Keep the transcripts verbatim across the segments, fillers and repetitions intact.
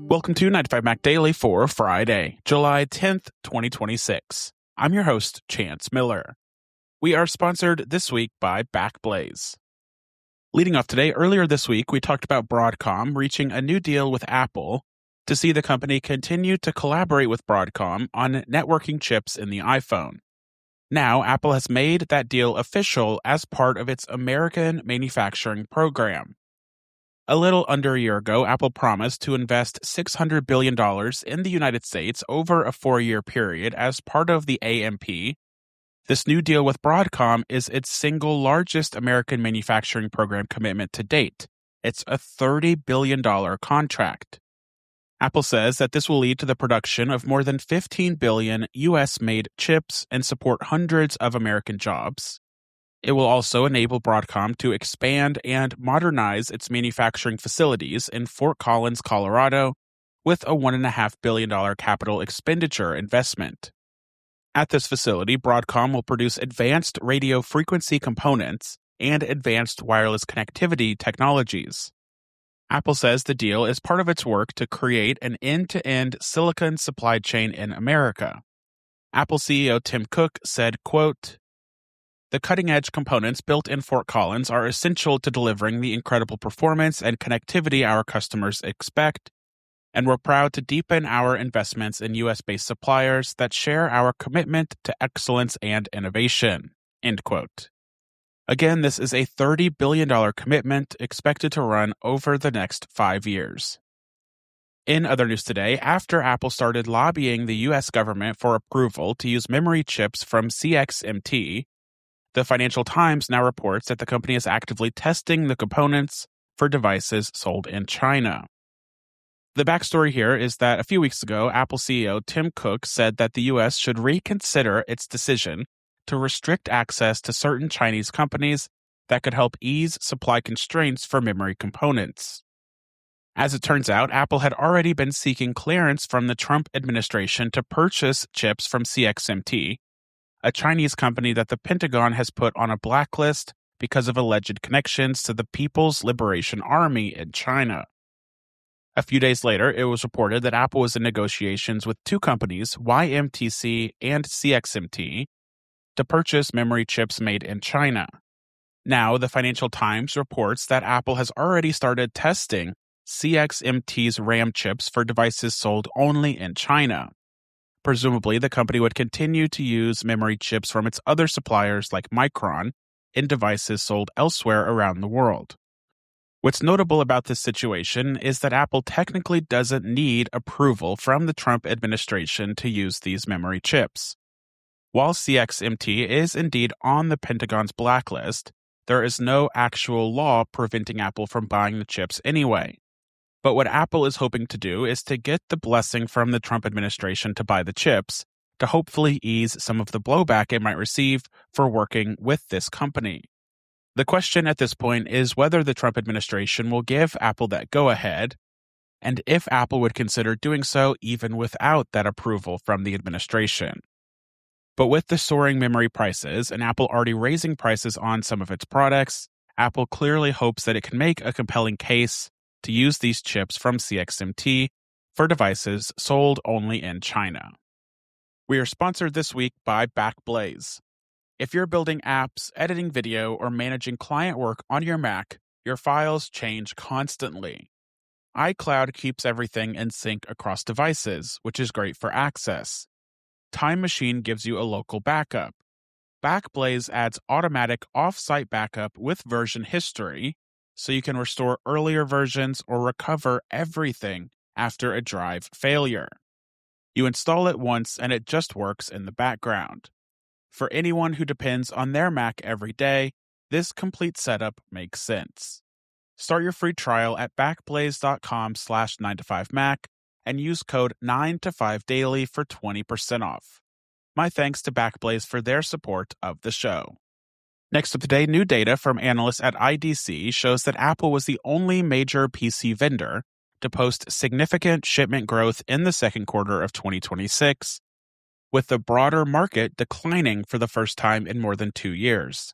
Welcome to ninety-five Mac Daily for Friday, July tenth, twenty twenty-six. I'm your host, Chance Miller. We are sponsored this week by Backblaze. Leading off today, earlier this week, we talked about Broadcom reaching a new deal with Apple to see the company continue to collaborate with Broadcom on networking chips in the iPhone. Now, Apple has made that deal official as part of its American manufacturing program. A little under a year ago, Apple promised to invest six hundred billion dollars in the United States over a four-year period as part of the A M P. This new deal with Broadcom is its single largest American manufacturing program commitment to date. It's a thirty billion dollars contract. Apple says that this will lead to the production of more than fifteen billion U S-made chips and support hundreds of American jobs. It will also enable Broadcom to expand and modernize its manufacturing facilities in Fort Collins, Colorado, with a one point five billion dollars capital expenditure investment. At this facility, Broadcom will produce advanced radio frequency components and advanced wireless connectivity technologies. Apple says the deal is part of its work to create an end-to-end silicon supply chain in America. Apple C E O Tim Cook said, quote, "The cutting-edge components built in Fort Collins are essential to delivering the incredible performance and connectivity our customers expect, and we're proud to deepen our investments in U S-based suppliers that share our commitment to excellence and innovation." End quote. Again, this is a thirty billion dollars commitment expected to run over the next five years. In other news today, after Apple started lobbying the U S government for approval to use memory chips from C X M T, the Financial Times now reports that the company is actively testing the components for devices sold in China. The backstory here is that a few weeks ago, Apple C E O Tim Cook said that the U S should reconsider its decision to restrict access to certain Chinese companies that could help ease supply constraints for memory components. As it turns out, Apple had already been seeking clearance from the Trump administration to purchase chips from C X M T, a Chinese company that the Pentagon has put on a blacklist because of alleged connections to the People's Liberation Army in China. A few days later, it was reported that Apple was in negotiations with two companies, Y M T C and C X M T, to purchase memory chips made in China. Now, the Financial Times reports that Apple has already started testing C X M T's RAM chips for devices sold only in China. Presumably, the company would continue to use memory chips from its other suppliers like Micron in devices sold elsewhere around the world. What's notable about this situation is that Apple technically doesn't need approval from the Trump administration to use these memory chips. While C X M T is indeed on the Pentagon's blacklist, there is no actual law preventing Apple from buying the chips anyway. But what Apple is hoping to do is to get the blessing from the Trump administration to buy the chips, to hopefully ease some of the blowback it might receive for working with this company. The question at this point is whether the Trump administration will give Apple that go-ahead, and if Apple would consider doing so even without that approval from the administration. But with the soaring memory prices and Apple already raising prices on some of its products, Apple clearly hopes that it can make a compelling case to use these chips from C X M T for devices sold only in China. We are sponsored this week by Backblaze. If you're building apps, editing video, or managing client work on your Mac, your files change constantly. iCloud keeps everything in sync across devices, which is great for access. Time Machine gives you a local backup. Backblaze adds automatic off-site backup with version history, so you can restore earlier versions or recover everything after a drive failure. You install it once and it just works in the background. For anyone who depends on their Mac every day, this complete setup makes sense. Start your free trial at backblaze.com slash 9to5mac and use code nine to five daily for twenty percent off. My thanks to Backblaze for their support of the show. Next up today, new data from analysts at I D C shows that Apple was the only major P C vendor to post significant shipment growth in the second quarter of twenty twenty-six, with the broader market declining for the first time in more than two years.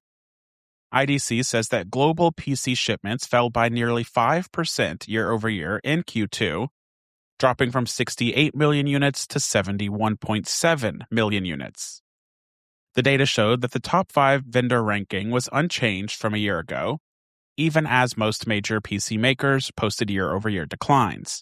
I D C says that global P C shipments fell by nearly five percent year over year in Q two, dropping from sixty-eight million units to seventy-one point seven million units. The data showed that the top five vendor ranking was unchanged from a year ago, even as most major P C makers posted year-over-year declines.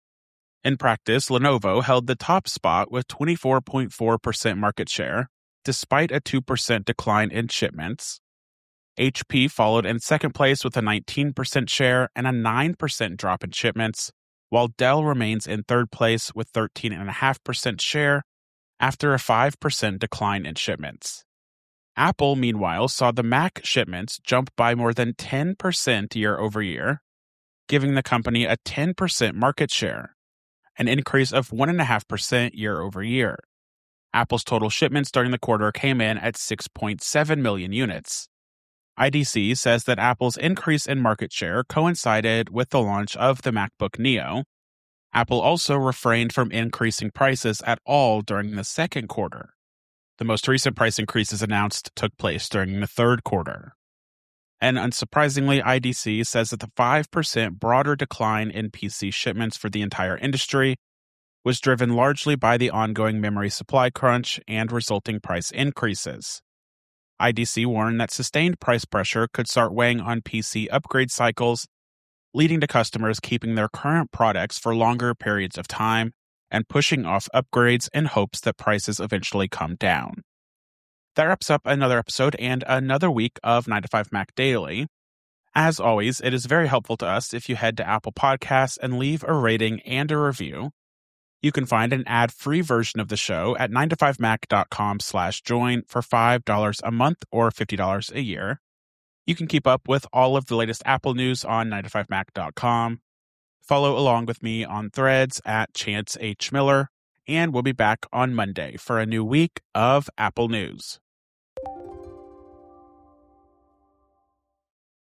In practice, Lenovo held the top spot with twenty-four point four percent market share, despite a two percent decline in shipments. H P followed in second place with a nineteen percent share and a nine percent drop in shipments, while Dell remains in third place with thirteen point five percent share after a five percent decline in shipments. Apple, meanwhile, saw the Mac shipments jump by more than ten percent year-over-year, giving the company a ten percent market share, an increase of one point five percent year-over-year. Apple's total shipments during the quarter came in at six point seven million units. I D C says that Apple's increase in market share coincided with the launch of the MacBook Neo. Apple also refrained from increasing prices at all during the second quarter. The most recent price increases announced took place during the third quarter. And unsurprisingly, I D C says that the five percent broader decline in P C shipments for the entire industry was driven largely by the ongoing memory supply crunch and resulting price increases. I D C warned that sustained price pressure could start weighing on P C upgrade cycles, leading to customers keeping their current products for longer periods of time and pushing off upgrades in hopes that prices eventually come down. That wraps up another episode and another week of nine to five Mac Daily. As always, it is very helpful to us if you head to Apple Podcasts and leave a rating and a review. You can find an ad-free version of the show at nine to five mac dot com slash join for five dollars a month or fifty dollars a year. You can keep up with all of the latest Apple news on nine to five mac dot com. Follow along with me on Threads at Chance H. Miller, and we'll be back on Monday for a new week of Apple news.